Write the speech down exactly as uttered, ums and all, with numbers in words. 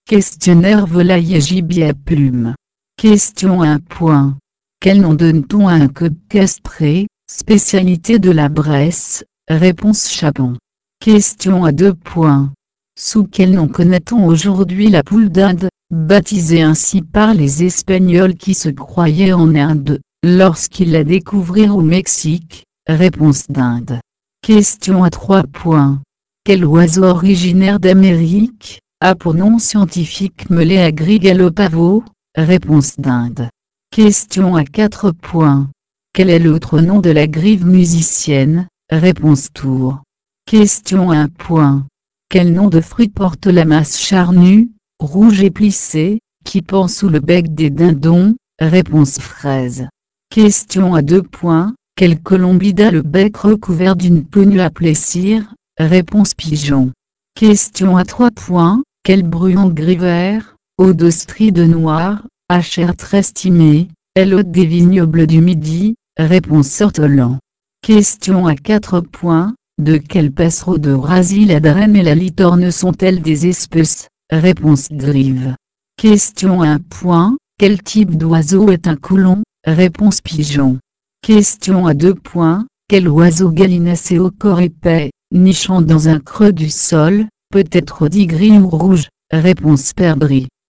Questionnaire volaille et gibier à plumes. Question un point. Quel nom donne-t-on à un coq castré, spécialité de la Bresse? Réponse Chapon. Question à deux points. Sous quel nom connaît-on aujourd'hui la poule d'Inde, baptisée ainsi par les Espagnols qui se croyaient en Inde, lorsqu'ils la découvrirent au Mexique? Réponse d'Inde. Question à trois points. Quel oiseau originaire d'Amérique a pour nom scientifique Melea grigalopavo? Réponse d'Inde. Question à quatre points. Quel est l'autre nom de la grive musicienne? Réponse tour. Question à un point. Quel nom de fruit porte la masse charnue, rouge et plissée, qui pend sous le bec des dindons? Réponse fraise. Question à deux points. Quelle colombide a le bec recouvert d'une quenouille appelée cire? Réponse pigeon. Question à trois points. Quel bruant gris vert, aux deux stries de noir, à chair très estimée, est l'hôte des vignobles du Midi? Réponse ortolan. Question à quatre points. De quel passereau de Brasil la drème et la litorne sont-elles des espèces? Réponse grive. Question à un point. Quel type d'oiseau est un coulon? Réponse pigeon. Question à deux points. Quel oiseau gallinacé au corps épais, nichant dans un creux du sol, peut être dit gris ou rouge? Réponse perdrix.